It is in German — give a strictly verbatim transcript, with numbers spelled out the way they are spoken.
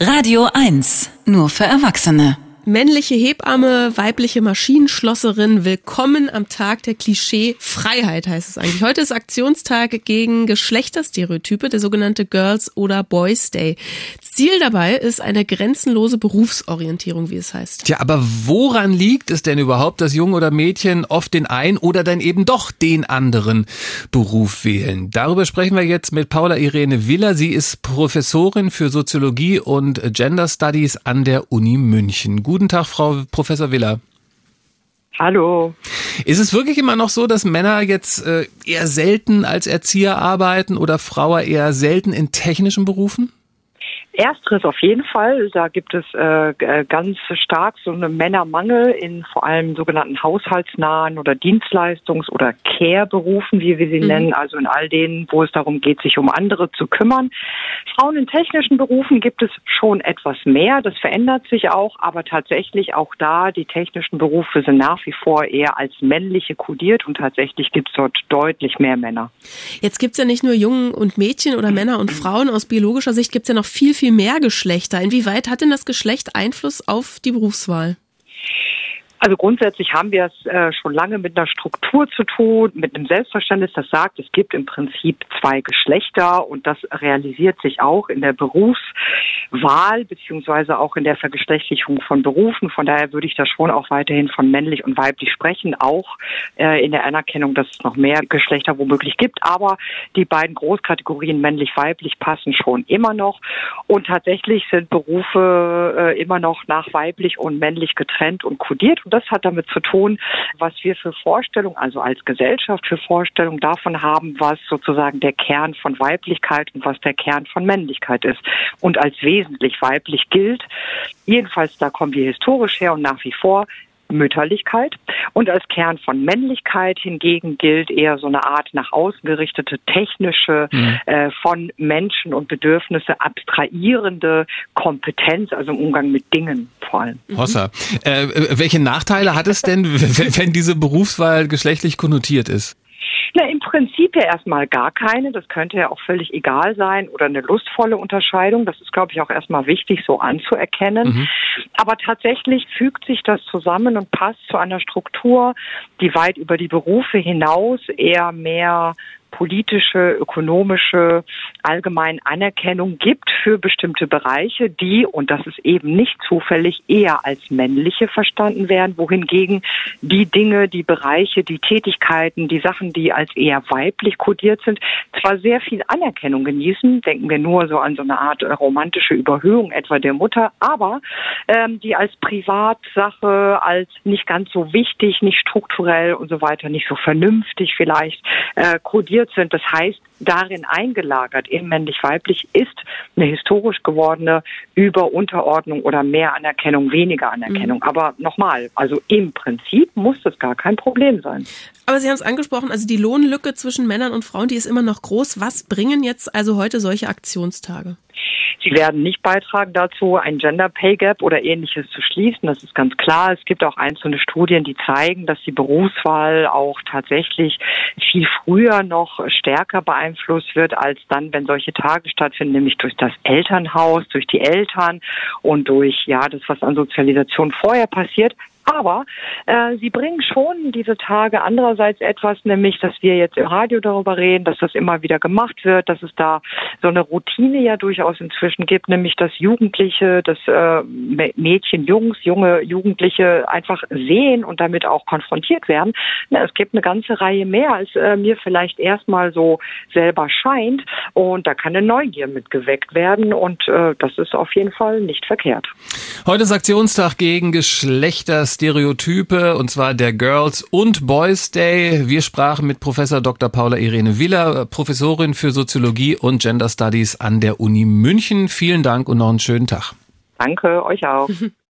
Radio eins, nur für Erwachsene. Männliche Hebamme, weibliche Maschinenschlosserin, willkommen am Tag der Klischee-Freiheit, heißt es eigentlich. Heute ist Aktionstag gegen Geschlechterstereotype, der sogenannte Girls- oder Boys Day. Ziel dabei ist eine grenzenlose Berufsorientierung, wie es heißt. Tja, aber woran liegt es denn überhaupt, dass Jungen oder Mädchen oft den einen oder dann eben doch den anderen Beruf wählen? Darüber sprechen wir jetzt mit Paula Irene Willer. Sie ist Professorin für Soziologie und Gender Studies an der Uni München. Guten Tag, Frau Professor Willer. Hallo. Ist es wirklich immer noch so, dass Männer jetzt äh, eher selten als Erzieher arbeiten oder Frauen eher selten in technischen Berufen? Ersteres auf jeden Fall. Da gibt es äh, ganz stark so einen Männermangel in vor allem sogenannten haushaltsnahen oder Dienstleistungs- oder Care-Berufen, wie wir sie mhm. nennen, also in all denen, wo es darum geht, sich um andere zu kümmern. Frauen in technischen Berufen gibt es schon etwas mehr, das verändert sich auch, aber tatsächlich auch da, die technischen Berufe sind nach wie vor eher als männliche kodiert und tatsächlich gibt es dort deutlich mehr Männer. Jetzt gibt es ja nicht nur Jungen und Mädchen oder Männer und Frauen, aus biologischer Sicht gibt es ja noch viel, viel mehr Geschlechter. Inwieweit hat denn das Geschlecht Einfluss auf die Berufswahl? Also grundsätzlich haben wir es äh, schon lange mit einer Struktur zu tun, mit einem Selbstverständnis, das sagt, es gibt im Prinzip zwei Geschlechter und das realisiert sich auch in der Berufswahl beziehungsweise auch in der Vergeschlechtlichung von Berufen. Von daher würde ich da schon auch weiterhin von männlich und weiblich sprechen, auch äh, in der Anerkennung, dass es noch mehr Geschlechter womöglich gibt. Aber die beiden Großkategorien männlich-weiblich passen schon immer noch und tatsächlich sind Berufe äh, immer noch nach weiblich und männlich getrennt und kodiert. Das hat damit zu tun, was wir für Vorstellungen, also als Gesellschaft für Vorstellungen davon haben, was sozusagen der Kern von Weiblichkeit und was der Kern von Männlichkeit ist und als wesentlich weiblich gilt. Jedenfalls, da kommen wir historisch her und nach wie vor Mütterlichkeit. Und als Kern von Männlichkeit hingegen gilt eher so eine Art nach außen gerichtete, technische, mhm. äh, von Menschen und Bedürfnisse abstrahierende Kompetenz, also im Umgang mit Dingen vor allem. Hossa, äh, welche Nachteile hat es denn, wenn diese Berufswahl geschlechtlich konnotiert ist? Na, im Prinzip ja erstmal gar keine. Das könnte ja auch völlig egal sein oder eine lustvolle Unterscheidung. Das ist, glaube ich, auch erstmal wichtig, so anzuerkennen. Mhm. Aber tatsächlich fügt sich das zusammen und passt zu einer Struktur, die weit über die Berufe hinaus eher mehr politische, ökonomische, allgemein Anerkennung gibt für bestimmte Bereiche, die, und das ist eben nicht zufällig, eher als männliche verstanden werden, wohingegen die Dinge, die Bereiche, die Tätigkeiten, die Sachen, die als eher weiblich kodiert sind, zwar sehr viel Anerkennung genießen, denken wir nur so an so eine Art romantische Überhöhung etwa der Mutter, aber ähm, die als Privatsache, als nicht ganz so wichtig, nicht strukturell und so weiter, nicht so vernünftig vielleicht äh, kodiert sind. Das heißt, darin eingelagert, eben männlich-weiblich, ist eine historisch gewordene Über-Unterordnung oder mehr Anerkennung, weniger Anerkennung. Mhm. Aber nochmal, also im Prinzip muss das gar kein Problem sein. Aber Sie haben es angesprochen, also die Lohnlücke zwischen Männern und Frauen, die ist immer noch groß. Was bringen jetzt also heute solche Aktionstage? Sie werden nicht beitragen dazu, ein Gender Pay Gap oder Ähnliches zu schließen. Das ist ganz klar. Es gibt auch einzelne Studien, die zeigen, dass die Berufswahl auch tatsächlich viel früher noch stärker beeinflusst wird, als dann, wenn solche Tage stattfinden, nämlich durch das Elternhaus, durch die Eltern und durch ja das, was an Sozialisation vorher passiert. Aber äh, sie bringen schon diese Tage andererseits etwas, nämlich, dass wir jetzt im Radio darüber reden, dass das immer wieder gemacht wird, dass es da so eine Routine ja durchaus inzwischen gibt, nämlich dass Jugendliche, dass äh, Mädchen, Jungs, junge Jugendliche einfach sehen und damit auch konfrontiert werden. Na, es gibt eine ganze Reihe mehr, als äh, mir vielleicht erstmal so selber scheint und da kann eine Neugier mit geweckt werden und äh, das ist auf jeden Fall nicht verkehrt. Heute ist Aktionstag gegen Geschlechterstereotype, und zwar der Girls- und Boys Day. Wir sprachen mit Professor Doktor Paula Irene Willer, Professorin für Soziologie und Gender Studies an der Uni München. Vielen Dank und noch einen schönen Tag. Danke, euch auch.